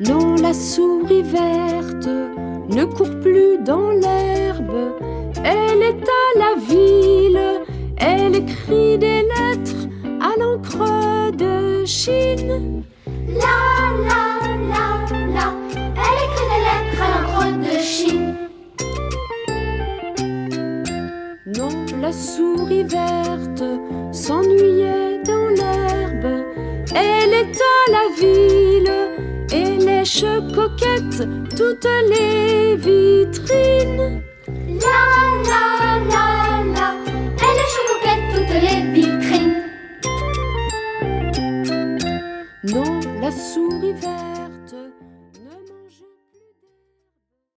Non, la souris verte ne court plus dans l'herbe. Elle est à la ville, elle écrit des lettres à l'encre de Chine. La, la, la, la, elle écrit des lettres à l'encre de Chine. Non, la souris verte s'ennuyait dans l'herbe. Elle est à la ville et lèche coquette toutes les vitrines.